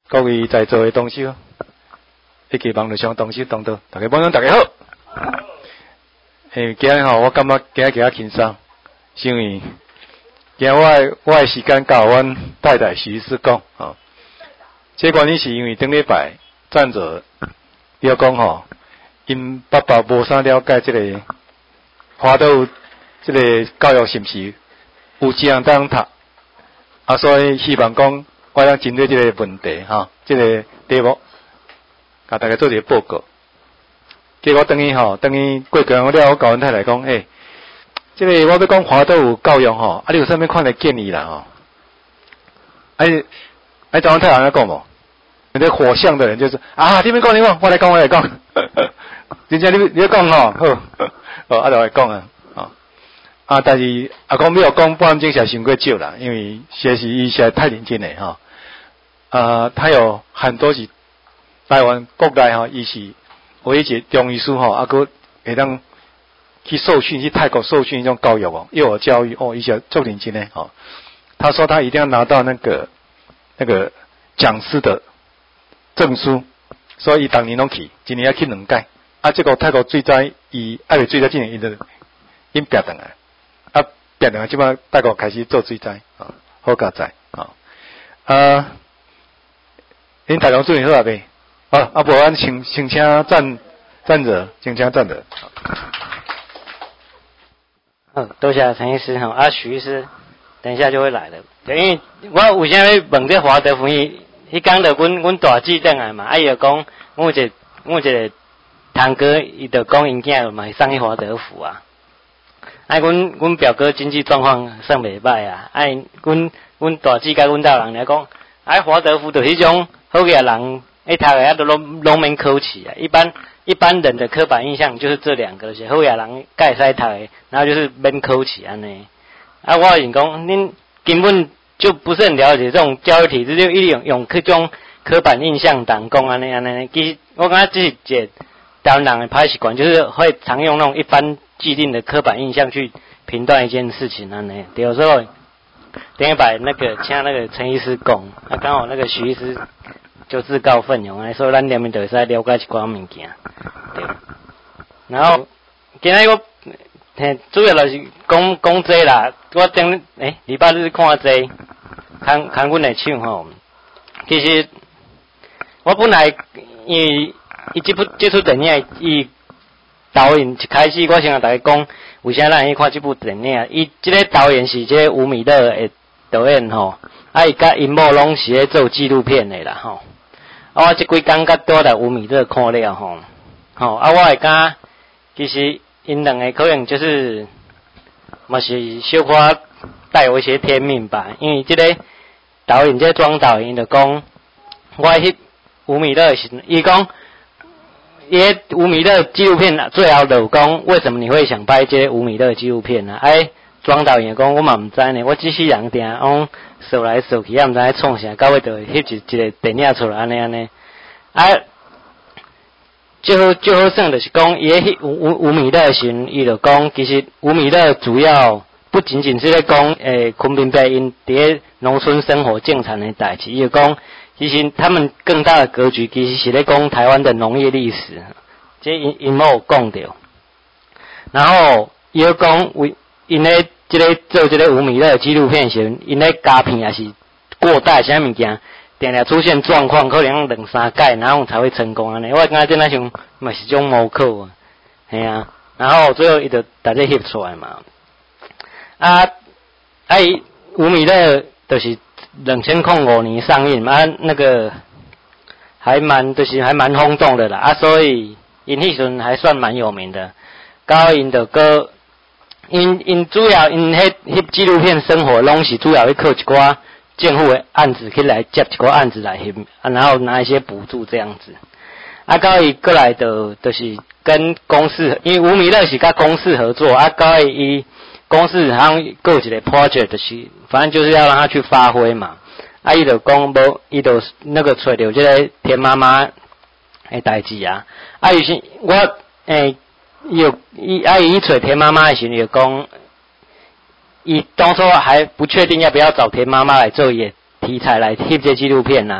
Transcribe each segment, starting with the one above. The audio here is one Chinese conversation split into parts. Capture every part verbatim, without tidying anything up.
各位在座的同修，以及网络上同修同道，大家晚上大家好。诶，今日吼，我感觉今日比较轻松，是因为今日我的我的时间交阮太太徐医师讲吼。这原因是因为顶礼拜站者要讲吼，因爸爸无啥了解这个华道这个教育是毋是有这样当读，啊，所以希望讲我要针对这个问题哈，这个题目，甲大家做一个报告。结果等于吼，等于过几日了，我甲阮太太讲，诶、欸，这个我要讲华道有教育吼，啊，你有啥物款的建议啦吼？哎，哎，找阮太太安尼讲无？那个火象的人就是啊，你们讲你讲，我来讲我来讲，真正你你讲吼，好，哦，啊，就来讲啊，哦，啊，但是啊，讲没有讲半钟才伤过少啦，因为学习伊实在太认真了哈，啊，他有很多是台湾国内哈，伊是有一些中医师吼，啊，佮会当去受训，去泰国受训一种教育哦，幼儿教育哦，伊是做认真的哦。他说他一定要拿到那个那个讲师的证书，所以伊当年拢去，今年要去两届。啊，这个泰国最早伊爱袂最早今年伊就因拼转来，啊拼转来即摆泰国开始做最早啊，好佳哉啊！啊，恁大家注意好啊未？啊啊，无咱请请请站站着，请请站着。 好，多谢陈医师哈，啊徐医师，等一下就会来了。因为我有啥要问这华德福音。迄讲着阮阮大姊转来嘛，啊伊就讲，阮有一个阮有一个堂哥，伊就讲因囝嘛是送去华德福啊。啊，阮阮表哥经济状况算袂歹啊，啊阮阮大姊甲阮大人来讲，啊华德福就是迄种好个人，一读个啊都拢拢免考试啊。一般一般人的刻板印象就是这两个，就是好个人该使读的，然后就是免考试安尼。啊，我是讲恁根本就不是很了解这种教育体制，就一用用这种刻板印象当讲安尼安尼。其实我感觉这是一个台湾人的歹习惯，就是会常用那种一般既定的刻板印象去评断一件事情安尼。有时候等一摆那个像那个陈医师讲，啊刚好那个徐医师就自告奋勇安尼，所以咱连面就会使了解一寡物件。对，然后今仔我主要就是讲讲这啦，我顶诶礼拜日看这。看看阮的唱吼，其实我本来因为伊即部这出电影，伊导演一开始我先甲大家讲，为啥咱去看这部电影？伊即个导演是即个吴米勒的导演吼，啊伊甲因某拢是咧做纪录片的啦吼。啊我即几工甲倒来吴米勒看了吼，吼啊我会感其实因两个可能就是嘛是小可带有一些天命吧，因为即个导演，即个庄导演就讲，我翕吴米勒时，伊讲，伊吴米勒纪录片最后就讲，为什么你会想拍这个吴米勒纪录片呢？哎，庄导演讲，我嘛毋知呢，我只是人定往扫来扫去，也毋知咧创啥，到尾就翕一一个电影出来安尼安尼。啊，最好最好算就是讲，伊翕吴吴吴米勒时，伊就讲，其实吴米勒主要不仅仅是咧讲，诶，昆明白因伫农村生活正常的代志，伊就讲，其实他们更大的格局，其实是咧讲台湾的农业历史，这因因某有讲到。然后伊就讲，为因咧即个做即个吴米勒纪录片时，因咧加片也是过带啥物件，定定出现状况，可能两三届，然后才会成功安尼。我感觉这那像嘛是种模考啊，系啊。然后最后伊就大家翕出来嘛。啊，啊，吴米勒就是两千零五年上映啊，那个还蛮就是还蛮轰动的啦啊，所以因迄阵还算蛮有名的。到因的歌，因因主要因迄迄纪录片生活拢是主要去靠一寡政府的案子去来接一寡案子来翕啊，然后拿一些补助这样子。啊，到伊过来的就是跟公司，因为吴米勒是跟公司合作啊，到伊。公司好像各有一个 project 就是，反正就是要让他去发挥嘛。啊，伊就讲无，伊就那个找到这个田妈妈的代志啊。啊，于是我诶，有伊啊，伊找田妈妈的时候就讲，伊当初还不确定要不要找田妈妈来做也题材来翕这纪录片呐、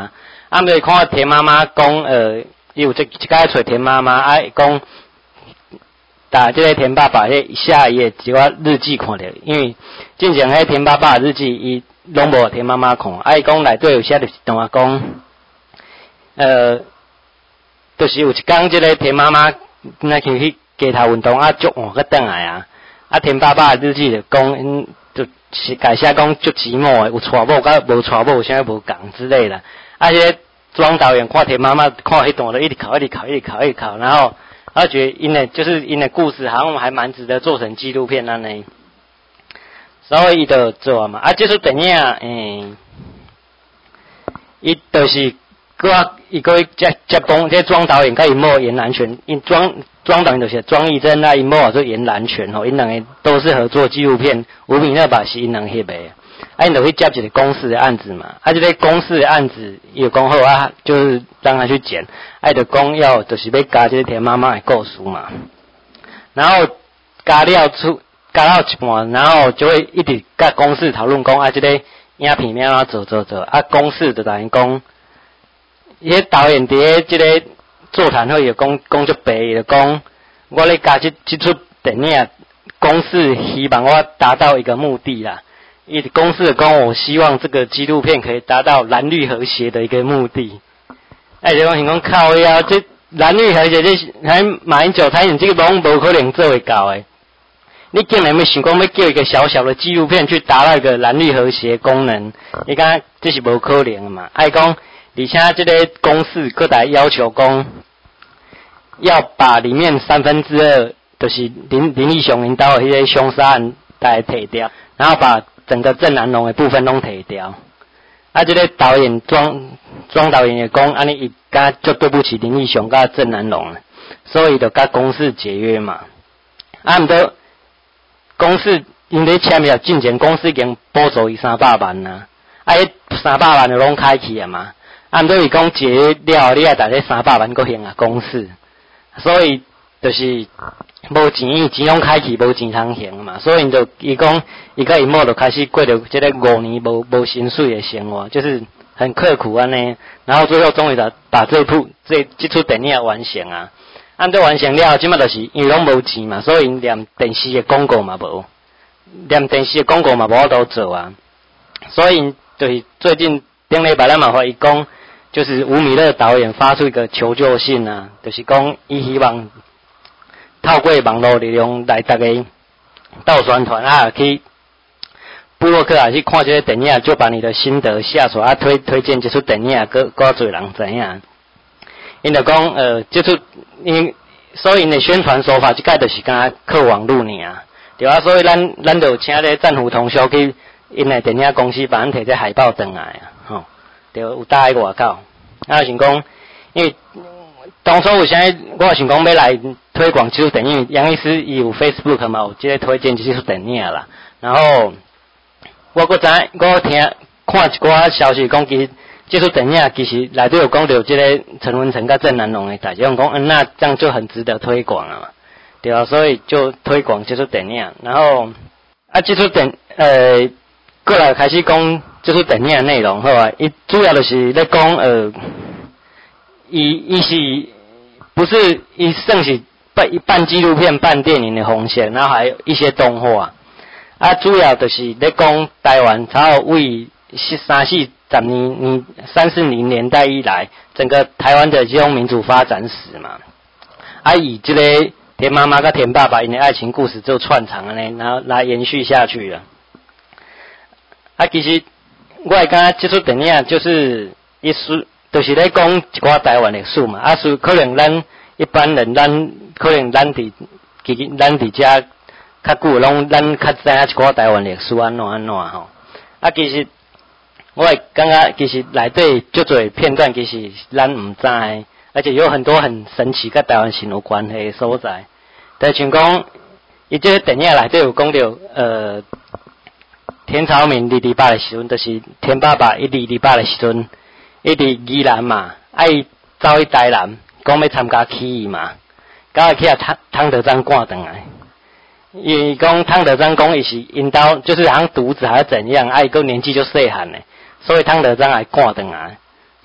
啊，毋是看田妈妈讲，呃，伊有一一摆找田妈妈，啊，讲打即个田爸爸迄下伊诶一寡日记看着，因为之前迄田爸爸日记伊拢无田妈妈看，啊，伊讲内底有写着一段讲，呃，就是有一工即个田妈妈那去去街头运动啊，足晏才转来啊，啊，田爸爸日记就讲，嗯，就是改写讲足寂寞诶，有娶某甲无娶某有啥无共之类的。啊，迄个庄导演看田妈妈看迄段就一直哭，一直哭，一直哭，一直哭，然后他觉得因的就是因的故事好像还蛮值得做成纪录片安尼，所以伊就做嘛。啊，这出电影诶，伊就是个伊个接接讲，这庄导演甲伊某演男权，因庄庄导演就是庄义珍啊，伊某也做演男权吼，因两个都是合作纪录片，吴敏那把是因两翕的。啊，因就去接一个公司的案子嘛，啊，这个公司的案子伊就讲好啊，就是让他去剪，啊，就讲要就是要加这个田妈妈的故事嘛，然后加了出加到一半，然后就会一直甲公司讨论讲啊，这个影片要安怎做做做，啊，公司就等于讲，伊个导演伫个这个座谈会就讲讲足白，就讲我咧加这这出电影，公司希望我达到一个目的啦。一公司的讲，我希望这个纪录片可以达到蓝绿和谐的一个目的。哎，就讲想讲靠呀，这蓝绿和谐这还马英九他演这个拢无可能做会到诶。你竟然要想讲要叫一个小小的纪录片去达到一个蓝绿和谐功能，你讲这是无可能的嘛？爱讲，而且这个公司各大要求讲，要把里面三分之二就是林林义雄因兜的迄个凶杀案来摕掉，然后把整个郑南榕的部分拢摕掉，啊，这个导演庄庄导演也讲，安尼伊甲就对不起林义雄甲郑南榕，所以就甲公司解约嘛。啊，毋过公司因咧签约进前，公司已经补助伊三百万啦，啊，迄三百万就拢开去啊嘛。啊，毋过伊讲解约了，你爱把这三百万搁还啊公司，所以就是无钱，伊钱拢开去，无钱通还嘛，所以就伊讲，伊甲伊某就开始过着这个五年无无薪水的生活，就是很刻苦安尼，然后最后终于把把这部这这出电影完成啊。按照完成了，即马就是因为拢无钱嘛，所以连电视的广告嘛无，连电视的广告嘛无法度做啊。所以就是最近顶礼拜咱嘛发伊讲，就是吴米勒导演发出一个求救信啊，就是讲伊希望透过网络力量来大家到宣传啊，去部落客啊去看这个电影，就把你的心得下出啊，推推荐这出电影，搁搁侪人知影。因就讲呃，这出因所以因的宣传手法，即个就是敢靠网络尔，对啊，所以咱咱就请咧战虎通宵去因的电影公司帮咱摕这海报转来啊，吼，对，有搭喺外口。啊，想讲，因为当初有啥，我想讲要来推广这出电影，杨医师伊有 Facebook 嘛，有即个推荐这出电影啦。然后我搁知，我听看一寡消息讲，其实这出电影其实内底有讲到即个陈文成甲郑南榕的代志，我讲嗯，那这样就很值得推广了嘛，对啊，所以就推广这出电影。然后啊，这出电呃，过来开始讲这出电影的内容，好啊，伊主要就是咧讲呃，伊伊是不是伊算是半半纪录片、半电影的红线，然后还有一些动画。啊，主要就是咧讲台湾才有为十三四十年年三四零年代以来，整个台湾的这种民主发展史嘛。啊，以这个田妈妈跟田爸爸因的爱情故事就串场了呢，然后来延续下去了。啊，其实我会感觉这出电影就是伊是就是咧讲一寡台湾历史嘛。啊，是可能咱一般人咱可能咱伫其实咱伫遮较久，拢咱较知影一寡台湾历史安怎安怎吼。啊，其实我会感觉其实内底足侪片段其实咱毋知，而且有很多很神奇甲台湾性有关系的所在。就像讲，伊这个电影内底有讲到，呃，田朝明二二八的时阵，就是田爸爸一二二八的时阵，伊伫宜兰嘛，啊伊走去台南，讲要参加起义嘛，到尾去啊汤汤德章赶转来。因为讲汤德章讲伊是因兜就是好像独子还是怎样，啊伊个年纪就细汉嘞，所以汤德章还赶转来，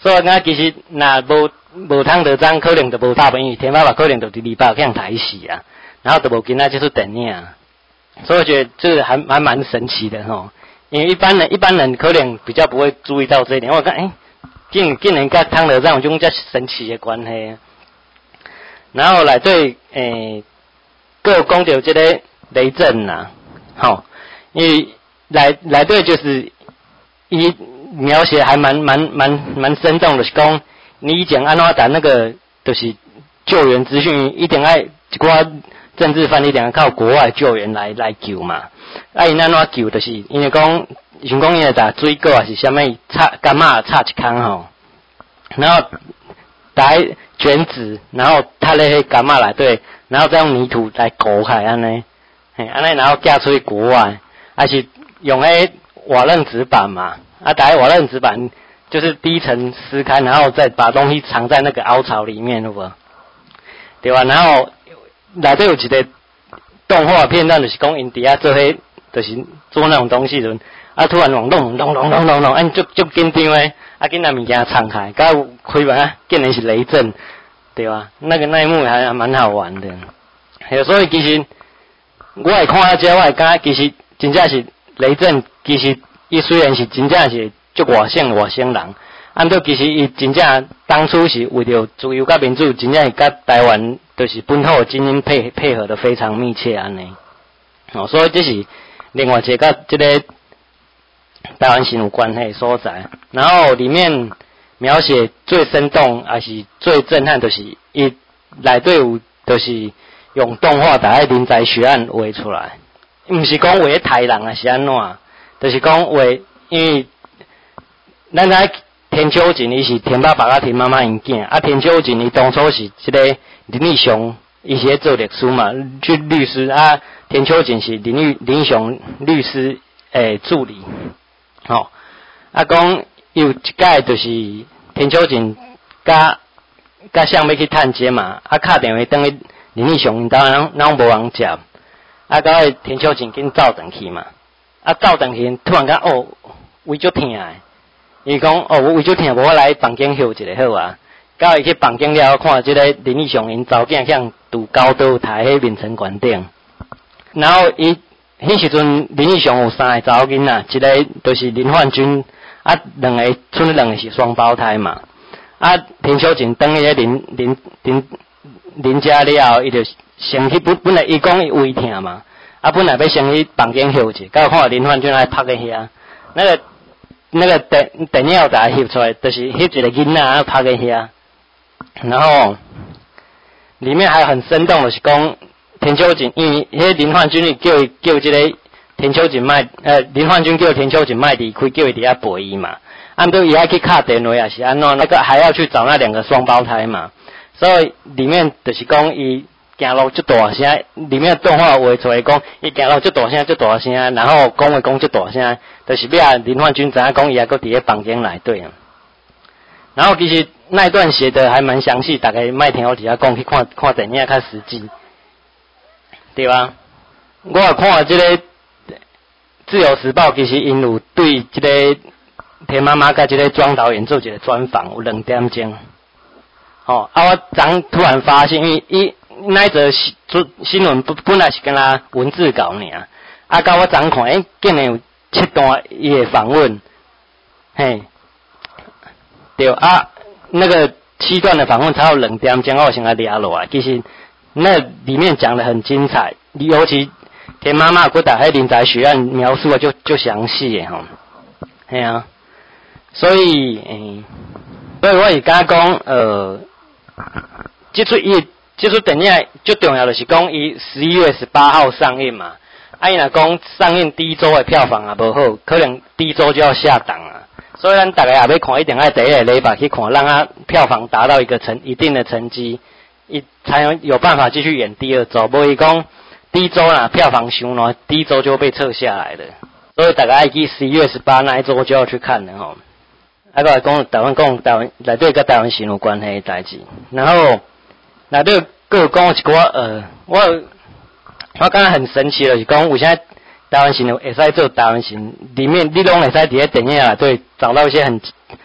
所以我感觉其实若无无通得章，可能就无大本，天爸爸可能就伫礼拜向台死啊，然后就无今仔接触电影啊。所以我觉得这个还还蛮神奇的吼，因为一般人一般人可能比较不会注意到这一点。我看诶，竟竟然跟汤德章有种遮神奇的关系。然后来对诶，各有讲到这个雷震呐，吼，因为来来对就是伊描写还蛮蛮蛮蛮生动的，是讲你以前安怎打那个就是救援资讯，一定爱一寡政治犯一定要靠国外救援来来救嘛。啊，因安怎救就是因为讲，像讲因为打水果还是啥物插干嘛插一坑吼，然后打卷纸，然后插咧迄干嘛来对，然后再用泥土来裹起安尼，嘿安尼然后寄出去国外，还是用迄瓦楞纸板嘛，啊打迄瓦楞纸板就是第一层撕开，然后再把东西藏在那个凹槽里面，对不？对吧？然后内底有一个动画片段，就是讲因伫遐做迄，就是做那种东西阵，啊突然弄弄弄弄弄弄弄，按足足紧张诶，啊紧把物件敞开，甲开门啊，竟然是雷震，对吧？那个那一幕还蛮好玩的。嘿，所以其实我会看到这，我会感觉其实真正是雷震，其实伊虽然是真正是足外省外省人。按照其实伊真正当初是为着自由甲民主，真正是甲台湾就是本土的精英配配合的非常密切安尼。哦，所以这是另外一个甲这个台湾新有关系的所在。然后里面描写最生动也是最震撼，就是伊内底有就是用动画把迄林宅血案画出来，毋是讲画台人啊是安怎，就是讲画因为咱知。田秋瑾伊是田爸爸甲田妈妈因囝，啊田秋瑾伊当初是即个林义雄，伊是咧做律师嘛，去律师啊。田秋瑾是林义林义雄律师诶助理，吼、哦、啊讲有一届就是田秋瑾甲甲向要去探监嘛，啊敲电话等去林义雄因兜人人无人接，啊到迄田秋瑾紧走转去嘛，啊走转去突然间哦胃足痛诶。伊讲哦，我为咗听，我来房间休一下好啊。到伊去房间了，看即个林义雄因查某囝向拄高刀抬迄面层馆顶，然后伊迄时阵林义雄有三个查某囡仔，一个就是林焕君，啊两个剩两个是双胞胎嘛。啊田秋瑾等伊咧林林林林家了，伊就先去本本来伊讲伊胃痛嘛，啊本来要先去房间休一下，到看林焕君来拍个遐，那个。那个电电影台翕出来，就是翕一个囡仔拍个遐，然后里面还很生动的是讲田秋瑾，因为迄林焕君叫叫这个田秋瑾卖，呃林焕君叫田秋瑾卖离开，叫伊伫遐陪伊嘛，按照伊还去敲电话也是安怎，那个还要去找那两个双胞胎嘛，所以里面就是讲伊。行路足大声，里面动画画出来讲，伊行路足大声，足大声，然后讲话讲足大声，就是要林焕君知影讲伊还搁伫咧房间内底啊。然后其实那一段写的还蛮详细，大概卖听我底下讲去看看电影较实际，对吧？我有看这个自由时报，其实因有对这个田妈妈甲这个庄导演做一个专访，有两点钟。哦，啊，我昨突然发现，因为伊。那一则新新闻不本来是跟他文字稿尔，啊，到我昨看，诶、欸，竟然有七段伊的访问，嘿，对啊，那个七段的访问才有两点钟，我先来抓落来。其实那里面讲的很精彩，尤其田妈妈搁打迄林宅血案描述的就就详细诶吼，嘿啊，所以诶、欸，所以我是敢讲，呃，即出伊。这出电影最重要的是讲，伊十一月十八号上映嘛。啊，伊若讲上映第一周的票房也无好，可能第一周就要下档啊。所以咱大家也要看，一定要第一个礼拜去看，让它票房达到一个成一定的成绩，伊才能有办法继续演第二周。无伊讲第一周啦，票房伤烂，第一周就被撤下来了。所以大家爱记十一月十八那一周就要去看了吼。啊，个来讲台湾讲台湾内底跟台湾新有关系的代志，然后。那这个有讲一寡呃，我我感觉很神奇的是讲，有啥台湾新会使做台湾新，里面你拢会使伫咧电影内底找到一些很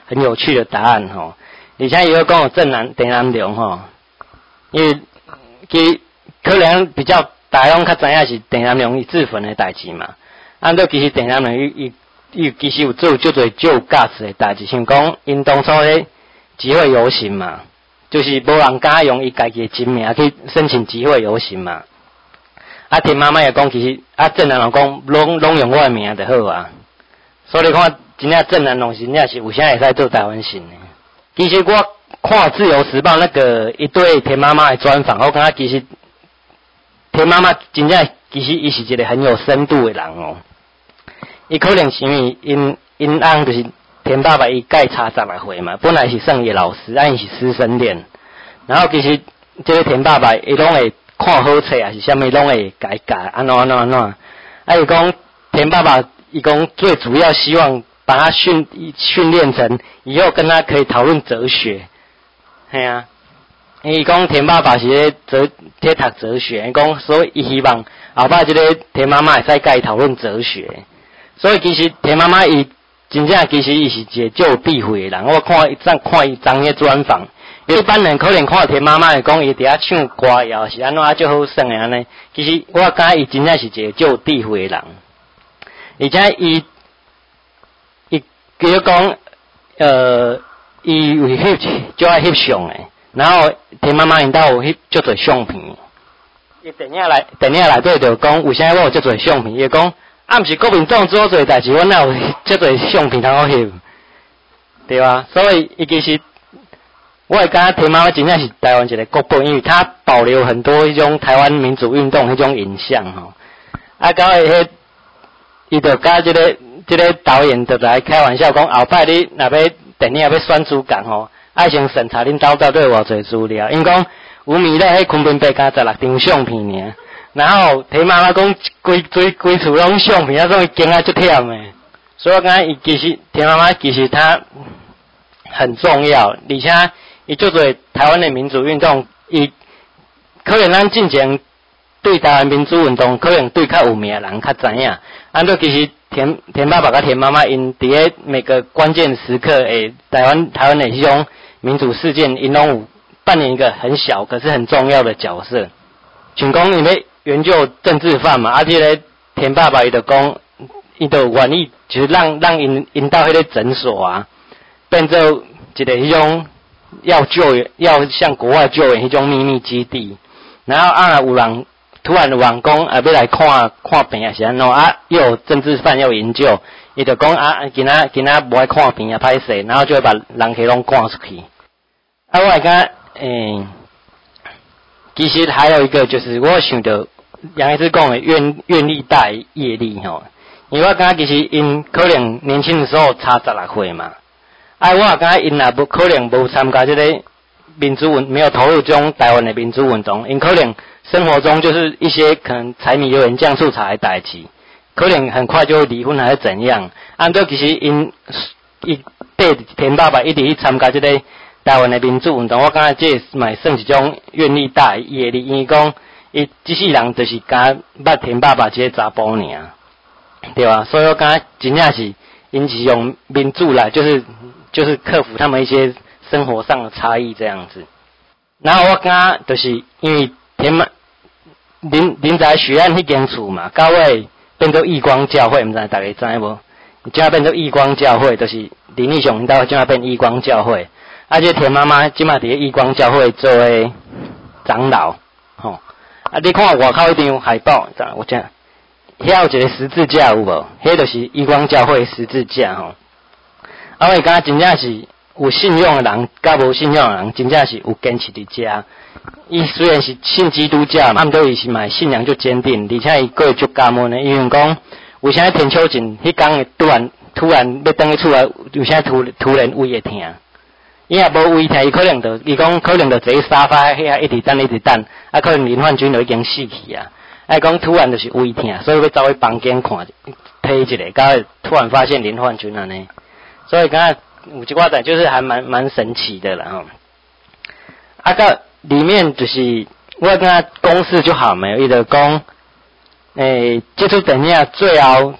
很有趣的答案吼。而且伊又讲有正南郑南榕吼，因为其可能比较大家拢较知影是郑南榕伊自焚的代志嘛。按照其实郑南榕伊伊伊其实有做足侪救驾驶的代志，像讲因当初咧集会游行嘛，就是无人敢用伊家己的真名去申请集会游行嘛。啊，田妈妈也讲，其实啊郑南榕讲拢拢用我的名就好啊。所以你看，真正郑南榕真正是有啥会使做台湾省的。其实我看《自由时报》那个一对田妈妈的专访，我感觉其实田妈妈真正其实伊是一个很有深度的人哦。伊可能是因为因因翁就是田爸爸，伊甲伊差十来岁嘛，本来是算伊的老师，啊伊是师生恋。然后其实这个田爸爸伊拢会看好册啊，是啥物拢会甲伊教安怎安怎安怎。啊伊讲田爸爸伊讲最主要希望把他训训练成以后跟他可以讨论哲学。嘿啊，伊讲田爸爸是咧哲咧读哲学，伊讲所以伊希望后摆即个田妈妈会使甲伊讨论哲学。所以其实田妈妈伊真正其实伊是一个足有智慧的人。我看一张看伊张个专访，一般人可能看田妈妈会讲伊伫遐唱歌谣是安怎啊足好耍的安尼。其实我感觉伊真正是一个足有智慧的人，而且伊伊比如讲呃伊有翕足爱翕相的，然后田妈妈因兜有翕足侪相片。伊电影内电影内底就讲为啥我有足侪相片，伊讲。啊，毋是国民党做侪代志，阮哪有遮侪相片通好翕，对吧？所以伊其实，我会感觉田妈妈真正是台湾一个国宝，因为他保留很多迄种台湾民主运动迄种影像吼。啊，到诶迄，伊就甲即个即个导演就来开玩笑讲，后摆你若要电影要选主角吼，爱先审查恁兜到底有偌侪资料，因讲有米咧迄昆明白加十六张相片尔。然后田妈妈讲规规规厝拢相片，啊，所以惊啊足忝诶。所以我感觉伊其实田妈妈其实她很重要，而且伊做做台湾的民主运动，伊可能咱进前对台湾民主运动可能对较有名的人较知影。按照其实田田爸爸甲田妈妈因伫咧每个关键时刻诶，台湾台湾的迄种民主事件，因拢有扮演一个很小可是很重要的角色。像讲因为援救政治犯嘛，啊，这个田爸爸伊就讲，伊就愿意就是让让因因到迄个诊所啊，变做一个迄种要救援、要向国外救援迄种秘密基地。然后啊，有人突然有人讲啊，要来看看病啊是安怎啊，又有政治犯要营救，伊就讲啊，今仔今仔无爱看病啊，歹势，然后就会把人客拢赶出去。啊，我会感觉诶。其实还有一个就是，我想到杨医师讲的愿愿力大于业力吼，因为我感觉其实因可能年轻的时候差十六岁嘛，啊，我感觉因也无可能无参加这个民主运，没有投入这种台湾的民主运动，因可能生活中就是一些可能柴米油盐酱醋茶的代志，可能很快就会离婚还是怎样。按照其实因伊对田爸爸一直去参加这个。台湾的民主运动，我感觉这嘛算是一种愿力大于业力，因为讲伊这世人就是敢捌田爸爸这个查甫尔，对吧？所以我感觉真正是因是用民主来，就是就是克服他们一些生活上的差异这样子。然后我感觉就是因为田妈林林宅许愿迄间厝嘛，到尾变做义光教会，毋知大家知无？即下变做义光教会，就是林义雄因兜即下变义光教会。啊，这田妈妈即马伫义光教会做诶长老，吼、哦！啊，你看外口一张海报，我讲，遐有一个十字架有无？迄就是义光教会十字架吼。啊，我感觉真正是有信仰的人，甲无信仰的人，真正是有坚持伫遮。伊虽然是信基督教嘛，毋过伊是嘛信仰足坚定，而且伊个会足感恩的，因为讲为啥田秋瑾迄天会突然突然要转去厝内，有啥突突然胃会痛？伊也无胃疼，伊可能就伊讲可能就坐沙发遐一直等一直等，啊可能林焕军就已经死去啊，啊讲突然就是胃疼，所以要走去房间看睇一下，刚突然发现林焕军安尼，所以刚才有一寡仔就是还蛮蛮神奇的啦吼。啊个里面就是我跟他公式就好没有，伊就讲，诶、欸，这出电影最后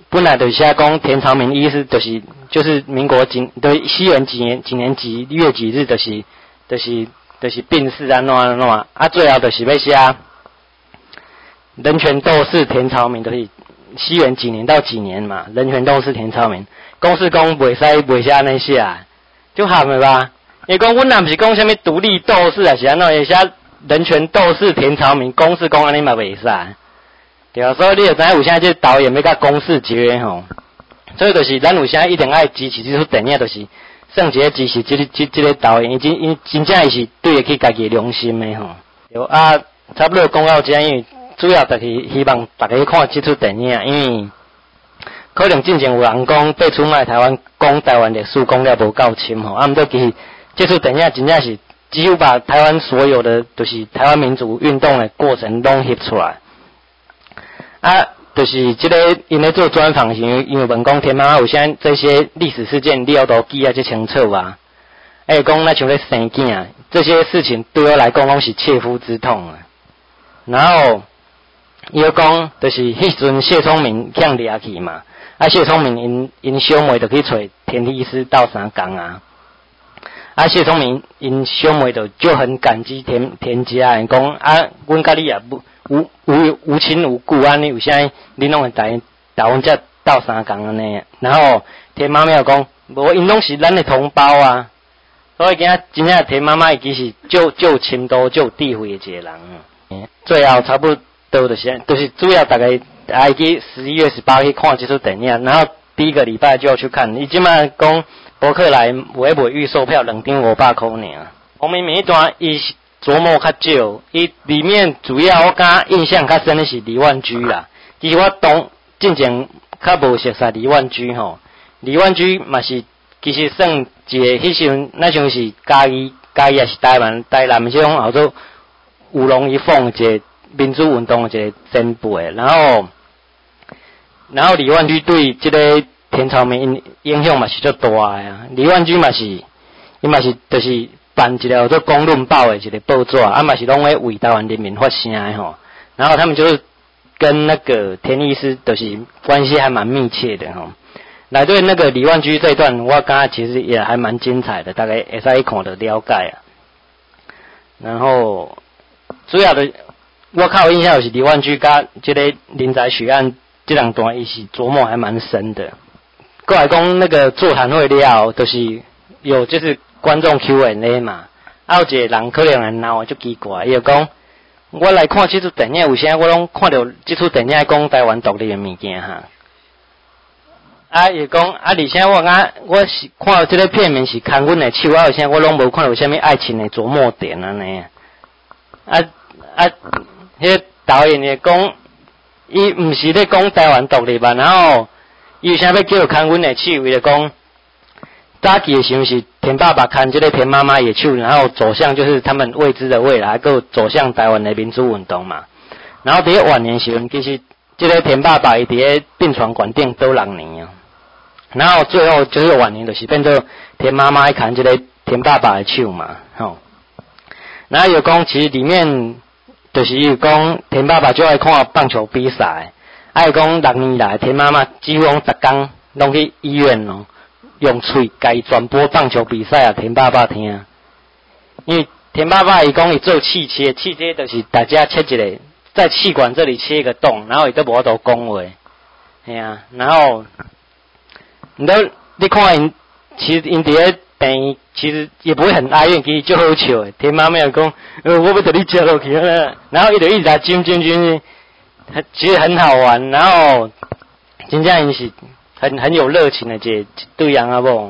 本来就是写讲田朝明意思就是就是民国几对西元几年几年几月几日就是就是就是病逝啊，喏喏啊，最后就是要写人权斗士田朝明，就是西元几年到几年嘛，人权斗士田朝明，公是讲袂使袂写安尼写，就合了吧？伊讲阮若毋是讲啥物独立斗士啊，是安怎会写人权斗士田朝明，公是讲安尼嘛袂使。对啊，所以你就知影有啥即导演要甲公司节约吼，所以就是咱有啥一定爱支持这出电影，就是算一个支持即个即即个导演，伊真因真正伊是对得起家己良心的吼。对啊，差不多讲到这，因为主要就是希望大家看这出电影，因为可能之前有人讲对出卖台湾讲台湾历史讲了无够深吼，啊，毋过其实这出电影真正是几乎把台湾所有的就是台湾民主运动的过程拢翕出来。啊，就是这个因咧做专访，因为因为问讲田妈妈有啥这些历史事件，你有都记啊这清楚啊？哎，讲那像咧生囝啊，这些事情对我来讲拢是切肤之痛啊。然后伊又讲，就是迄阵谢聪明向掠去嘛，啊谢聪明因因小妹就去找田医师斗相共啊。啊谢聪明因小妹就就很感激田田家，讲啊，阮甲你也不。无无无亲无故安尼，有啥你拢会答应答应才斗相共安尼？然后田妈妈又讲，无因拢是咱的同胞啊，所以今仔真正田妈妈伊其实就就深度就智慧的一个人。嗯，最后差不多就是就是主要大概爱去十一月十八去看这出电影，然后第一个礼拜就要去看。伊即摆讲博客来有卖预售票两张五百块尔。我明明一段伊。琢磨较少，伊里面主要我感印象较深的是李万居啦。其实我当之前较无熟悉李万居吼，李万居嘛是其实算一个迄时阵那像是嘉义嘉义也是台湾台南的这种叫做有龙一凤一个民主运动的一个前辈，然后然后李万居对这个田朝明影响嘛是足大的啊。李万居嘛是伊嘛是就是。办一个叫做《公论报》的一个报纸，啊嘛是拢咧为台湾人民发声的吼。然后他们就是跟那个田医师就是关系还蛮密切的吼。来对那个李万居这一段，我感觉其实也还蛮精彩的，大概会使一看就了解啊。然后主要的我较有印象就是李万居甲这个林宅许案这两段，伊是琢磨还蛮深的。过来讲那个座谈会了，就是有就是。观众 Q and A 嘛，啊有一个人可能会闹就奇怪，伊就讲，我来看这出电影，为啥我拢看到这出电影讲台湾独立的物件哈？啊，伊讲啊，而且我讲我是看到这个片面是看阮的手，啊，为啥我拢无看到有啥物爱情的琢磨点安尼？啊啊，迄个导演也讲，伊毋是咧讲台湾独立吧？然后伊为啥要叫看阮的手？伊就讲。早期的时候是田爸爸看这个田妈妈的手，然后走向就是他们未知的未来，还有走向台湾的民主运动嘛。然后伫晚年时候，其实这个田爸爸伊伫病床管定都六年啊。然后最后就是晚年就是变做田妈妈看这个田爸爸的手嘛，吼。然后有讲其实里面就是有讲田爸爸就爱看棒球比赛，啊有讲六年来田妈妈几乎讲逐工拢去医院咯。用嘴甲转播棒球比赛啊，田爸爸听。因为田爸爸伊讲伊做气切，气切就是大家切一个，在气管这里切一个洞，然后伊都无法度讲话，嘿啊，然后，你都你看因，其实因伫咧病，其实也不会很哀怨，其实就好笑诶。田妈妈又讲，呃，我要带你接落去啊，然后伊就一直在尖尖尖，其实很好玩，然后真正因是。很很有热情的一一对人啊无，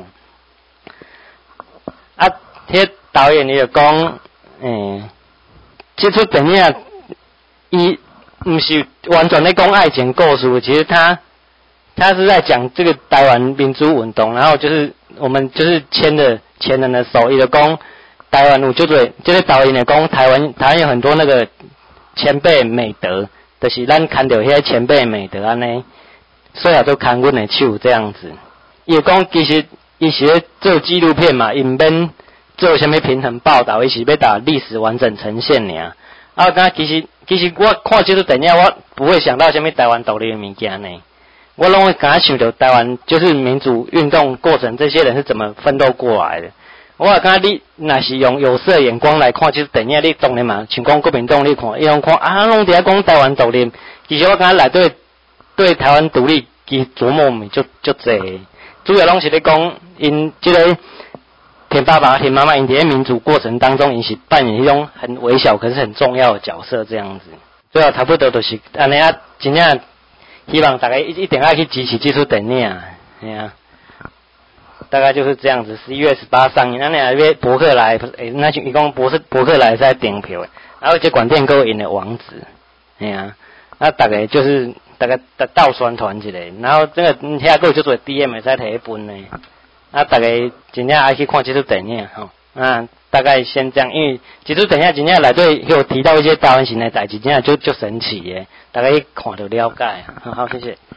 啊，迄导演伊就讲，诶、欸，这出电影伊毋是完全在讲爱情故事，其实他他是在讲这个台湾民主运动，然后就是我们就是牵着前人的手，伊就讲台湾有就对，这个导演也讲台湾台湾有很多那个前辈美德，就是咱看到迄些前辈美德安尼。所以都看阮的手这样子，伊讲其实伊是咧做纪录片嘛，伊毋免做啥物平衡报道，伊是要把历史完整呈现尔。啊，敢其实其实我看这出电影，我不会想到啥物台湾独立的物件呢。 我拢会敢想到台湾就是民主运动过程，这些人是怎么奋斗过来的。我也感觉你若是用有色眼光来看，就是电影你当然嘛，像讲国民党你看，伊拢看啊，拢伫遐讲台湾独立，其实我感觉内底对台湾独立其琢磨咪就就济，主要拢是咧讲因即个田爸爸、田妈妈，因伫民主过程当中，因是扮演一种很微小可是很重要的角色，这样子。最后差不多就是安尼啊，真正希望大家一一定要去支持这出电影，哎呀。大概就是这样子，十一月十八上映。那你那边博客来，诶，那就一共博士博客来是在订票诶，然后这广电购赢的网址，哎呀，那大概就是大概倒宣传一下，然后这个遐个叫做 D M 在摕一本呢，啊，大概真正爱去看这出电影吼，啊，大概先这样，因为这出电影真正内底有提到一些台湾型的代志，真正就就神奇诶，大家一看就了解。好，好，谢谢。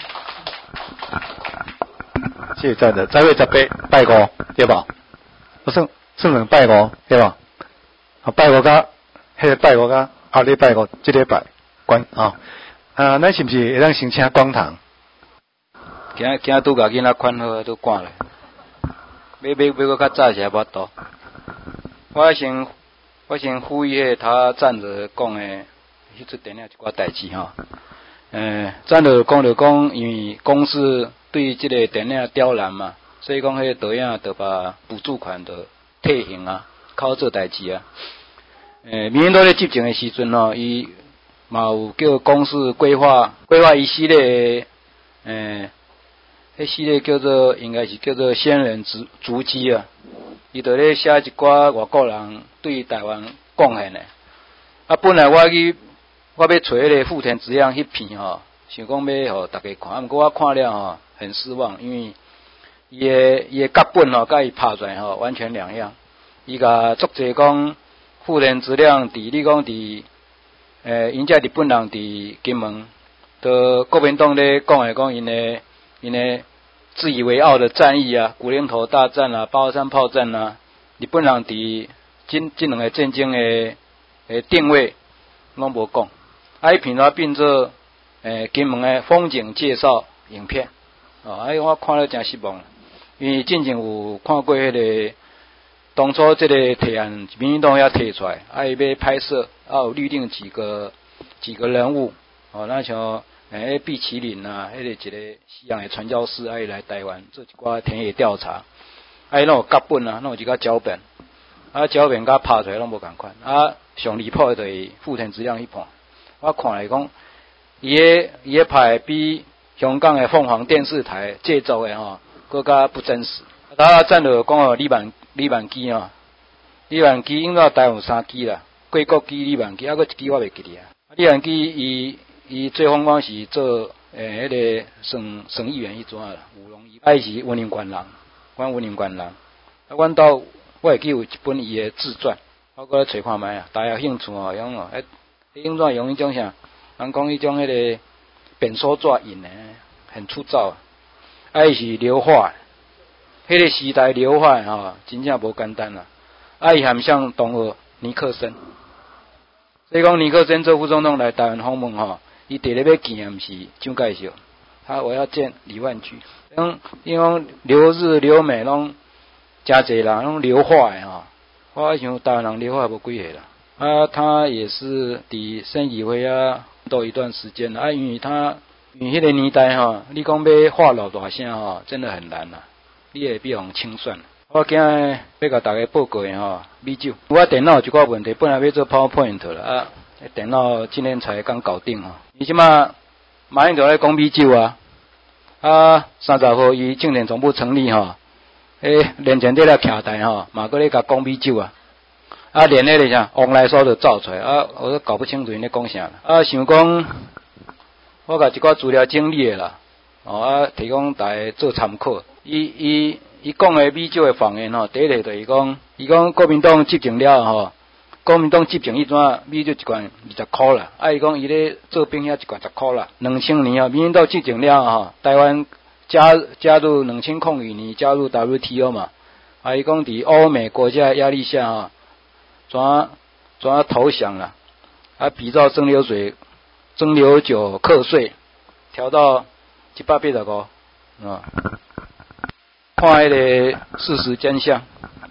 谢谢赞的，十月十八拜五对吧？我算算两拜五对吧？啊，拜五甲迄个拜五甲后礼拜五即礼拜关啊，啊，咱是毋是会当先请光堂？ 今今拄甲囡仔款好都赶来，要要要搁较早些无多。我先我先呼吁迄他站着讲诶，迄出电影一寡代志吼。诶，站着讲着讲，因为公司对即个电影刁难嘛，所以讲迄个导演就把补助款就退行啊，靠做代志啊。诶，民进党咧执政诶时阵吼，伊嘛有叫公司规划规划一系列诶，迄系列叫做应该是叫做仙人足足迹啊，伊就咧写一寡外国人对台湾贡献诶。啊，本来我去我要找迄个富田直样迄片吼，想讲要互大家看，啊，毋过我看了吼很失望，因为伊诶伊诶脚本吼，甲伊拍出来吼完全两样。伊甲作者讲富田直亮伫你讲伫诶，因遮日本人伫金门，都国民党咧讲诶讲因诶因诶自以为傲的战役啊，古宁头大战啊，八二三炮战啊，日本人伫即即两个战争诶诶定位拢无讲。啊，伊片仔变做诶金门诶风景介绍影片，哦，啊，我看了真失望，因为之前有看过迄个当初这个提案，民进党要提出来，啊，伊要拍摄，啊，有预定几个几个人物，哦，那像诶毕麒麟啊，迄个一个西洋诶传教士，啊，伊来台湾做一寡田野调查，啊，伊拢有脚本啊，拢有一个脚本，啊，脚本甲拍出来拢无共款，啊，上离谱就是富田直亮迄盘。我看来讲，伊个伊个拍比香港的凤凰电视台制作的吼，更加不真实。他站落讲哦，李万李万基哦，李万基应该台有三支啦，贵国基李万基，啊，搁一支我袂记哩啊。李万基伊伊最风光是做诶迄、那个省省议员迄阵啦，吴荣义，啊，伊是文林官人，阮文林官人。啊，阮兜我会记有一本伊的自传，我搁来找看觅啊，大家有兴趣哦，用哦。用怎用迄种啥？人讲迄种迄个扁梳纸印诶，很粗糙。啊，伊是硫化，迄、那个时代硫化吼，真正无简单啦。啊，伊含像同学尼克森，所以讲尼克森做副总统来台湾访问吼，伊第一要见诶毋是蒋介石，他我要见李万居。讲因为留日留美拢真济人拢硫化诶吼，我想台湾人硫化无几个啦。啊，他也是伫省议会啊都一段时间了啊，因为他因为迄个年代吼，你讲要话老大声吼，真的很难啦，你会比互清算。我今日要甲大家报告的吼，米酒，我电脑有一寡问题，本来要做 PowerPoint 啦，啊，电脑今天才刚搞定吼。伊即马马英九咧讲米酒啊，啊，三十号伊政电总部成立吼，诶，连前底咧徛台吼，嘛搁咧甲讲米酒啊。啊，连迄个啥往来所就造出来，啊，我都搞不清楚因咧讲啥啦。啊，想讲我甲一寡资料整理的啦，哦，啊，提供大家做参考。伊伊伊讲的米酒的谎言吼，第一个就是讲，伊讲国民党执政了吼，国民党执政迄阵米酒一罐二十箍啦，啊，伊讲伊咧做冰遐一罐十箍啦。两千年啊，民进党执政了吼，台湾加加入两千零二年加入 W T O 嘛，啊，伊讲伫欧美国家的压力下吼。怎怎投降了？啊，比照蒸馏水、蒸馏酒课税，调到一百八十五啊。看迄个事实真相。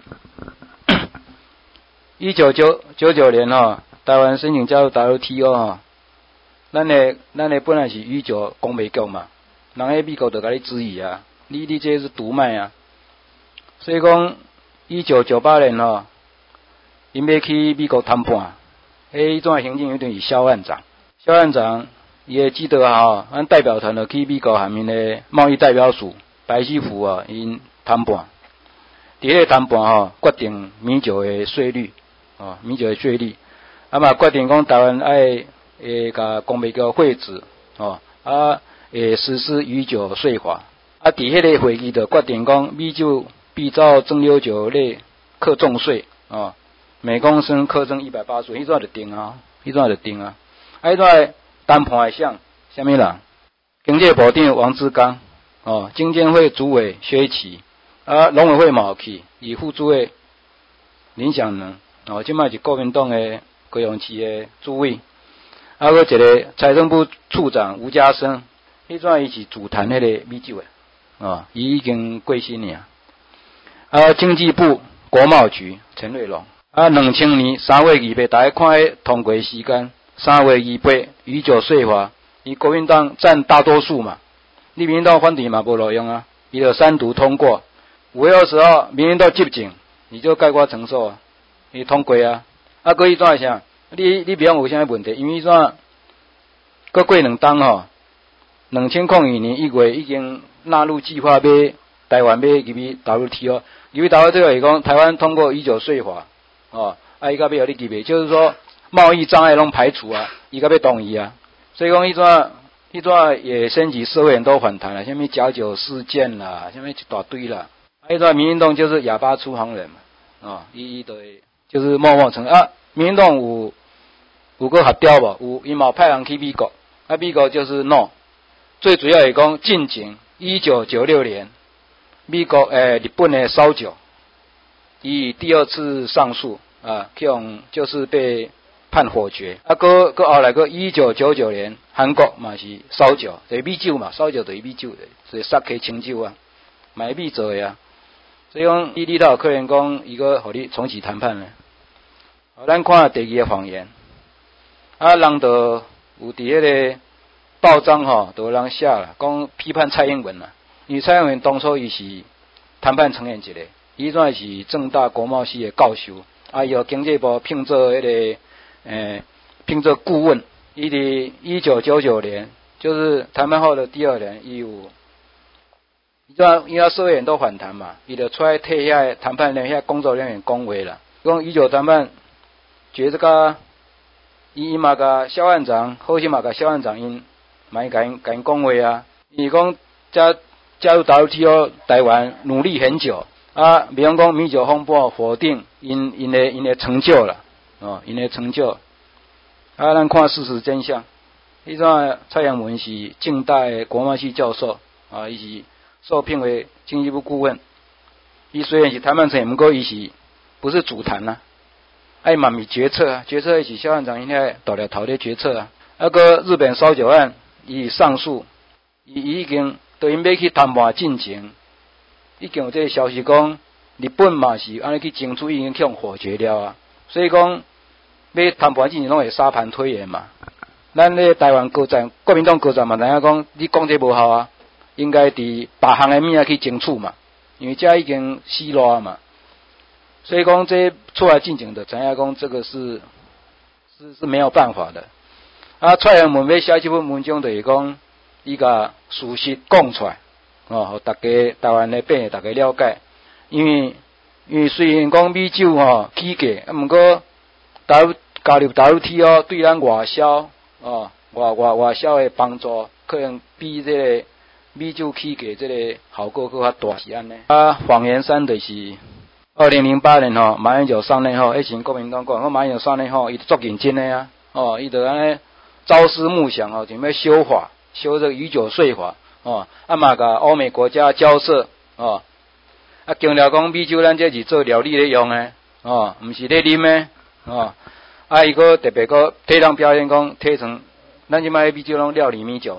一九九九九年吼，台湾申请加入 W T O 吼，咱的咱的本来是羽球公袂局嘛，人喺美国就甲你质疑啊，你你这是毒卖啊，所以讲一九九八年吼，因要去美国谈判，迄种行政一定是萧案长，萧案长也记得吼，咱代表团就去美国下面的贸易代表处白西服啊，因谈判，伫迄个谈判吼，决定米酒的税率。哦，米酒的税率，啊嘛决定讲台湾爱诶，甲公卖局会址，哦，啊诶实施米酒税法，啊伫迄个会议就决定讲米酒比照蒸馏酒类课重税，哦，每公升课征一百八十，迄阵就定啊，迄阵就定啊，啊迄阵谈判的项，啥物人？经济部长王志刚，哦，经监会主委薛奇，啊农委会嘛有去，以副主委林祥能。哦，即摆是国民党诶高雄市诶主委，啊，搁一个财政部处长吴家生，迄阵伊是主谈迄个米酒诶，哦，伊已经过身了。啊，经济部国贸局陈瑞龙，啊，两千年三月二八，大家看迄通过时间，三月二八米酒税法，伊国民党占大多数嘛，你民进党反对嘛无路用啊，伊就三读通过。五月二十号，民进党执政，你就概括承受啊。伊通过啊，啊，搁伊怎会啥？你你别讲有啥问题，因为伊怎搁过两冬吼，两千零二年一月已经纳入计划，要台湾要入去 W T O， 入去 W T O 是讲台湾通过米酒税法，哦，啊，伊甲要互你入去，就是说贸易障碍拢排除啊，伊甲要同意啊，所以讲迄阵迄阵也掀起社会很多反弹啦，什么假酒事件啦，什么一大堆啦，啊，迄阵民进党就是哑巴出航人嘛，哦，伊伊就会。就是默默承认啊，民进党有有个合调无？有，伊嘛派人去美国，啊，美国就是 no。最主要是讲近景，一九九六年，美国诶、呃、日本的烧酒，伊第二次上诉啊，去用就是被判否决。啊，搁搁后来个一九九九年，韩国嘛是烧酒，就是米酒嘛，烧酒就是米酒的，所以杀起清酒啊，买米做的啊。所以讲，伊里头可能讲，伊个互你重启谈判咧。好，咱看第二个谎言，啊，人就有伫迄个报章吼，都有人写啦，讲批判蔡英文啦。因为蔡英文当初伊是谈判成员一个，伊阵是政大国贸系的教授，啊，由经济部聘做迄、那个诶，聘做顾问。伊伫一九九九年，就是谈判后的第二年，伊有。伊阵因为社会很多反弹嘛，伊就出来替遐谈判人遐工作人员讲话啦，讲以九谈判，觉这个伊嘛甲萧案长，好些嘛甲萧案长因，嘛伊甲因甲因讲话啊，伊讲加加入 W T O 台湾努力很久啊，比方讲米酒风暴否定因因的因的成就啦，哦，因的成就，啊，咱看事实真相，迄阵蔡英文是政大的国贸系教授啊，伊是。受聘为经济部顾问，伊虽然是谈判成员，不过伊是不是主谈啊？哎嘛咪决策啊，决策是萧案长应该大了头的决策啊。那个日本烧酒案，伊上诉，伊已经都因要去谈判进程，已经有这个消息讲，日本嘛是安尼去争取，已经去用否决了啊。所以讲，要谈判进程拢会沙盘推演嘛。咱咧台湾高层，国民党高层嘛，知影讲，你讲这无效啊。应该伫别项的物仔去争取嘛，因为这已经死路嘛，所以讲这出来进程的，知影讲这个是是是没有办法的。啊，蔡英文要写这份文章就是讲，伊甲事实讲出来，哦，互大家台湾的变，大家了解。因为因为虽然讲米酒吼起价，啊，毋过加入加入 W T O 对咱外销哦外外外销的帮助，可能比这个。米酒起价这个效果搁较大是安尼。啊，谎言三就是二零零八年吼，马英九上任后，迄时国民党讲，我马英九上任后，伊足认真的啊，哦，伊就安尼朝思暮想哦，准备修法，修这个米酒税法，哦，啊嘛甲欧美国家交涉，哦，啊强调讲米酒咱这是做料理咧用诶，哦，毋是咧啉诶，哦，啊伊个特别个体能表现讲，体成咱即摆米酒拢料理米酒嘛。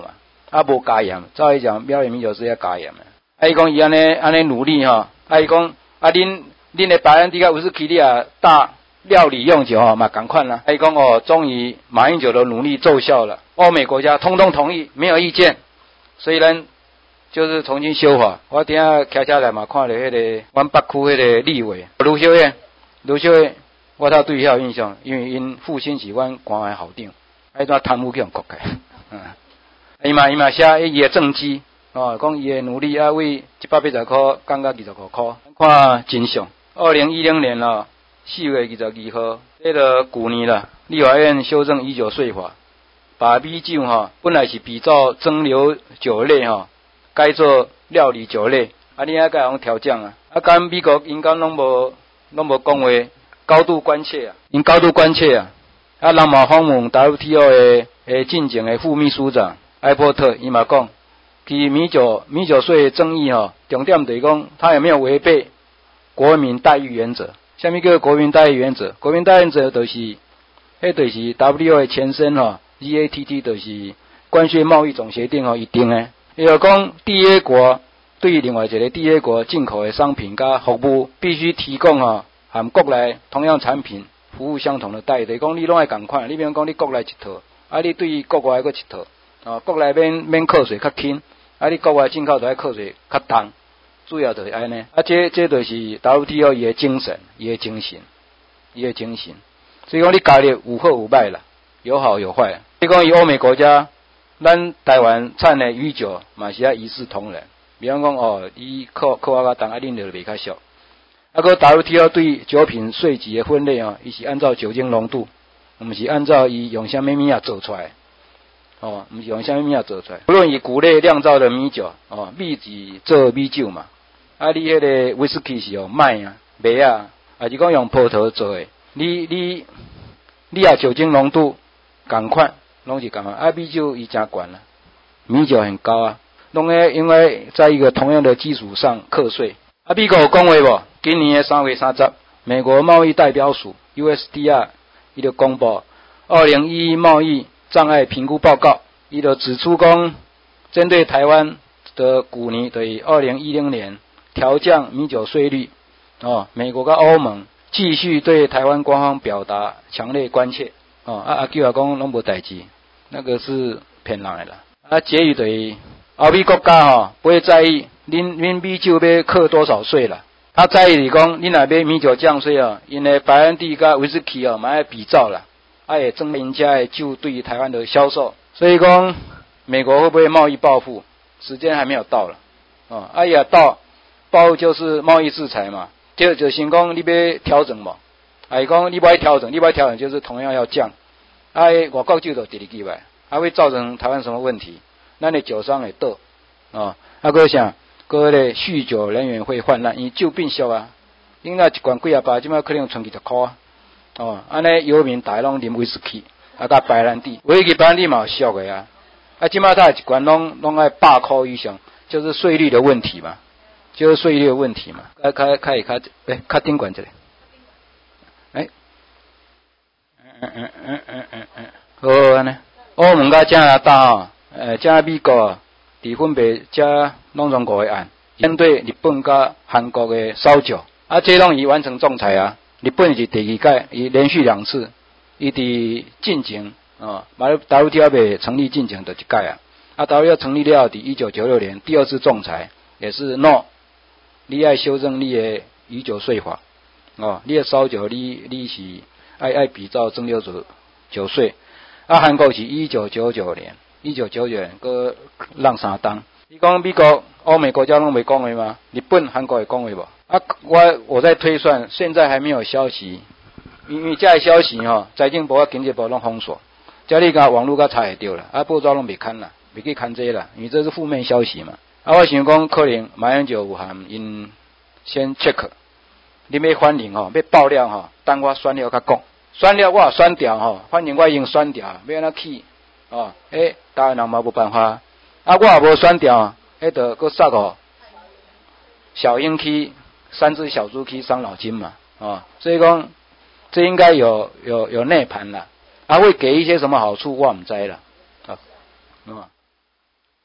啊无加盐，照伊讲表演米酒是要加盐的。啊伊讲伊安尼安尼努力吼，啊伊讲啊恁恁的白兰地甲威士忌你啊大料理用酒吼嘛赶快啦。啊伊讲哦，终于马英九的努力奏效了，欧美国家通通同意，没有意见，所以呢就是重新修法。我顶下开车来嘛，看到迄个阮北区迄个立委卢秀燕，卢秀燕，我倒对伊有印象，因为因父亲是阮关怀校长，迄段贪污去用国家，嗯，伊嘛伊嘛写伊的政绩，哦，讲伊的努力啊，为一百八十块降到二十五块，看真相。二零一零年咯，四月二十二号，迄个旧年啦，立法院修正以酒税法，把米酒哈本来是比照蒸馏酒类哈。改做料理酒类，啊，你还该用调降啊？啊，敢美国因敢拢无拢无讲话，高度关切啊，因高度关切啊。啊，人嘛访问 W T O 的诶进前的副秘书长埃波特，伊嘛讲，其米酒米酒税争议吼，重点就是讲他有没有违背国民待遇原则？什么叫国民待遇原则？国民待遇原则就是，迄就是 W T O 的前身吼 ，G A T T 就是关税贸易总协定吼，一定诶。伊就讲，缔约国对另外一个缔约国进口的商品甲服务，必须提供吼含国内同样产品服务相同的待遇。就是讲你拢爱共款，你比如讲你国内一套，啊你对国外佫一套，啊国内免免课税较轻，啊你国外进口就爱课税较重，主要就是安尼。啊这这就是 W T O 伊的精神，伊的精神，伊的精神。所以讲你加入有好有歹啦，有好有坏。所以讲以欧美国家。咱台湾产的鱼酒嘛是要一视同仁，比方讲哦，伊扣扣啊个重，啊恁就袂较俗。啊个 W T O 对酒品税级的分类哦，伊是按照酒精浓度，毋是按照伊用啥物物啊做出来，哦，毋是用啥物物啊做出来。不论以谷类酿造的米酒，哦，米是做米酒嘛，啊你迄个威士忌是用麦啊、麦啊，还是讲用葡萄做的，你你你啊酒精浓度共款。拢是共啊，啊米酒伊真悬啦，米酒很高啊，拢会因为在一个同样的基础上课税。啊，美国有讲话无？今年的三月三十，美国贸易代表署 U S D R 伊就公布二零一一贸易障碍评估报告，伊就指出讲，针对台湾的旧年对二零一零年调降米酒税率，哦，美国跟欧盟继续对台湾官方表达强烈关切。哦，啊阿舅也讲拢无代志，那个是骗人的啦。啊，结语就是欧美国家吼、哦、不会在意恁恁米酒要课多少税啦，他在意是讲恁若买米酒降税哦，因为白兰地甲威士忌哦嘛要比照啦，啊也增人家的酒对台湾的销售，所以讲美国会不会贸易报复？时间还没有到了，哦，啊也到报复就是贸易制裁嘛，就就先讲你要调整嘛。啊，伊讲你不爱调整，你不爱调整就是同样要降，啊，外国酒就直直去卖，还会造成台湾什么问题？咱的酒商会倒，哦，啊，个啥？个咧酗酒人员会泛滥，因为酒变俗啊，恁若一罐几啊百，即摆可能剩几十箍啊，哦，安尼游民大拢啉威士忌，啊，甲白兰地，威士忌白兰地嘛有俗的啊，啊，即摆他一罐拢拢爱百箍以上，就是税率的问题嘛，就是税率的问题嘛，开开开开，诶，较顶管一下。哎，嗯嗯嗯嗯嗯嗯，好安尼。欧盟甲加拿大吼，呃，加美国伫分别加拢总国的案，针对日本甲韩国的烧酒，啊，这拢已完成仲裁啊。日本是第二届，伊连续两次，伊伫进前哦，马 W T O 未成立进前就一届啊。啊 ，W T O 成立了，伫一九九六年第二次仲裁，也是 no， 你爱修正你的乙酒税法。哦，你的烧酒你你是爱爱比照蒸馏酒酒税，啊，韩国是一九九九年，一九九九年个让三当。你讲美国、欧美国家拢没讲话吗？日本、韩国会讲话无？啊，我我在推算，现在还没有消息，因为这消息吼、哦，财政部啊、经济部拢封锁，这你甲网络甲查会到啦，啊，报纸拢未刊啦，未去刊这啦，因为这是负面消息嘛。啊，我想讲可能马英九有含因先 check。你要反应吼，要爆料吼，等我选了甲讲，选了我选掉吼，反正我已经选掉，要安怎去哦？诶，台湾人嘛无办法，啊，我也无选掉，迄着佫杀吼，小鹰去三只小猪去伤脑筋嘛，哦，所以讲这应该有有有内盘啦，啊，会给一些什么好处我唔知啦，啊，嗯。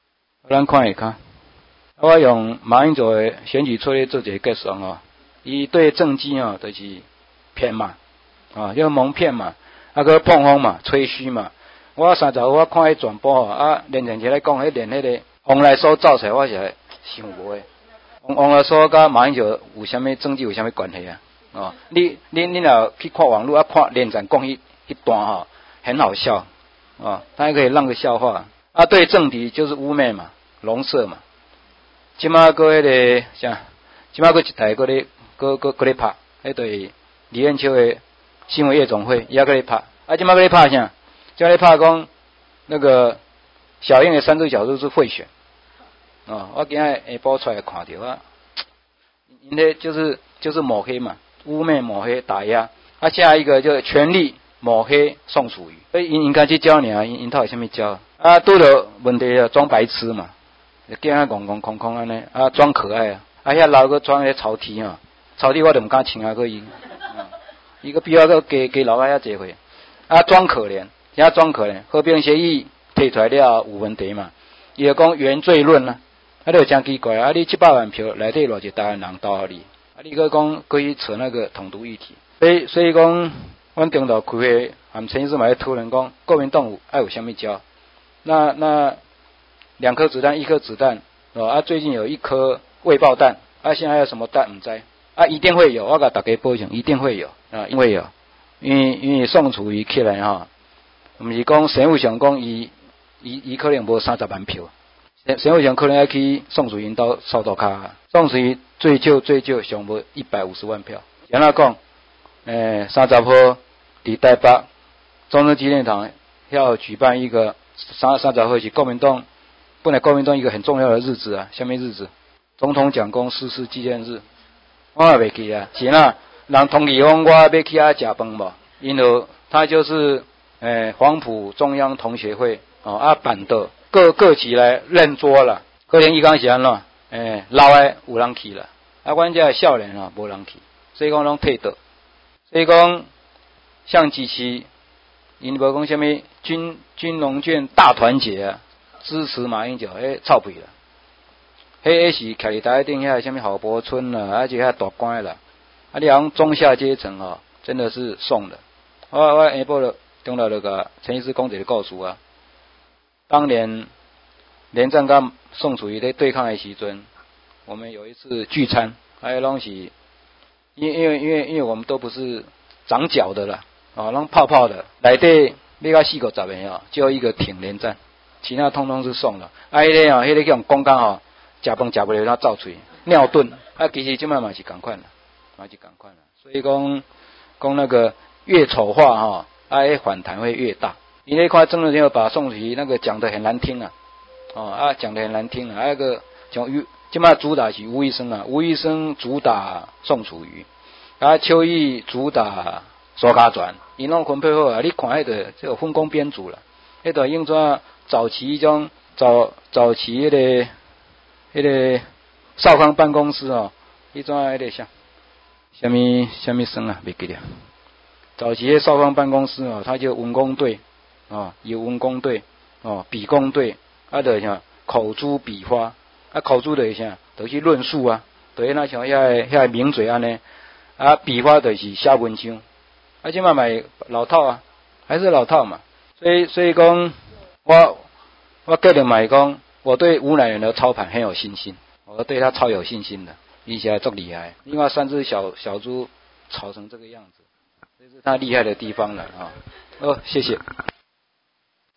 咱看一看。我用马英九的选举策略做一个结算哦，伊对政绩哦，就是骗嘛，啊，叫蒙骗嘛，啊个碰风嘛，吹嘘嘛。我三十号我看迄转播啊，连连起来讲，迄连迄个王来所造出来，我是想无诶。王王来所甲马英九有啥物政绩有啥物关系啊？哦，你你你若去看网络啊，看连战讲迄一段吼，很好笑啊，他还可以让个笑话啊。对政敌就是污蔑嘛，笼射嘛。即马个迄个啥？即马个一台个咧，个个个咧拍，迄对李彦秋的新闻夜总会，伊也个咧拍。啊，即马个咧拍啥？即咧拍讲那个小英的三只小猪是贿选。哦，我今日下晡出来看到啊，因咧就是就是抹黑嘛，污蔑抹黑打压。啊，下一个就全力抹黑宋楚瑜，所以因应该去教你啊，因因他有啥物教啊？拄着问题啊，装白痴嘛，惊啊戆戆空空安尼啊，装可爱啊，啊遐老个装迄草梯啊，草梯我就毋敢穿啊，个伊，伊个比我个加加老啊遐济岁，啊装可怜，遐装可怜，和平协议提出来了有问题嘛，伊就讲原罪论啊。啊，你就真奇怪啊！你七百万票内底偌济台湾人投你，啊，你搁讲搁去扯那个统独议题，所以所以讲，阮中岛开会，含陈医师嘛在讨论讲，国民党有爱有啥物招？那那两颗子弹，一颗子弹，哦啊，最近有一颗未爆弹，啊，现在还有什么弹唔知？啊，一定会有，我甲大家保证，一定会有啊，因为有，因为因为宋楚瑜起来哈，毋是讲省务上讲伊伊伊可能无三十万票。省委上可能要去宋楚瑜到扫道卡，宋楚瑜最少最少上无一百五十万票。然后讲，诶，三十号伫台北中正纪念堂要举办一个三三十号是国民党本来国民党一个很重要的日子啊，什么日子？总统蒋公逝世纪念日。我也袂记啊，是啦，人通知讲我要去遐食饭无？因为他就是诶黄埔中央同学会哦啊办的。各各级来认桌了，可能伊讲是安怎？诶，老诶有人去了，啊，阮这少年啊无人去，所以讲拢退倒。所以讲，像几期，因无讲什么军军农卷大团结啊，支持马英九，诶，臭屁啦！迄迄是徛伫台顶遐什么郝柏村啦，而且遐大官啦，啊，你讲中下阶层哦，真的是送的。我我下晡了，中了那个陈医师讲一个故事啊。当年连战跟宋楚瑜在对抗的时阵，我们有一次聚餐，还有拢是，因因为因为因为我们都不是长脚的啦，啊，拢泡泡的，内底要到四五十个哦，就一个挺连战，其他通通是送的。啊，迄个哦，迄个叫讲讲吼，食饭食不了，他造嘴尿遁，啊，其实即摆嘛是共款啦，嘛是共款啦。所以讲讲那个越丑化哈，啊，反弹会越大。你那块真的要把宋楚瑜那个讲得很难听啊，哦啊讲得很难听啊，那个讲吴，即马主打是吴医生啊，吴医生主打宋楚瑜，啊邱毅主打苏家全，因拢分配好啊，你看迄个这个分工编组了，迄个用怎早期迄种早早期迄、那个迄、那个少康办公室哦，迄种迄个啥，什么什么生啊，袂记了，早期的少康办公室哦，他就文工队。哦，有文工队，哦，笔工队，啊，就啥口诛笔伐，啊，口诛就是啥，就去论述啊，就是那像遐遐名嘴安尼，啊，笔伐就是写文章，啊，即卖买老套啊，还是老套嘛，所以所以讲，我我个人买讲，我对吴乃元的操盘很有信心，我对他超有信心的，而且还足厉害，另外三只小小猪炒成这个样子，这是他厉害的地方了啊，哦，谢谢。